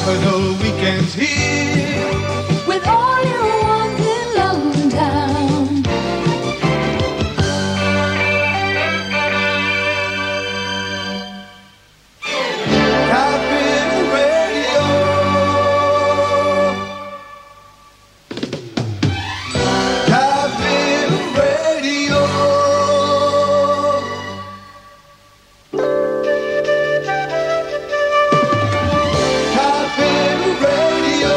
Capital Weekends here with all you want in London town. Capital Radio. Capital Radio. Capital Radio.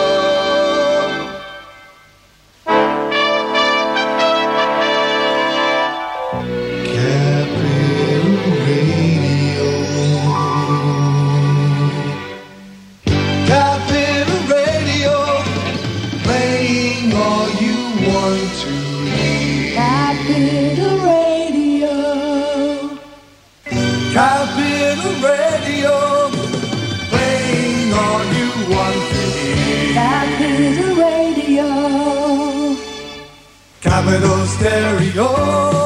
Capital Radio, playing all you want to hear. Capital Radio. Capital Radio, playing all you want to hear. Capital Radio. Capital Stereo.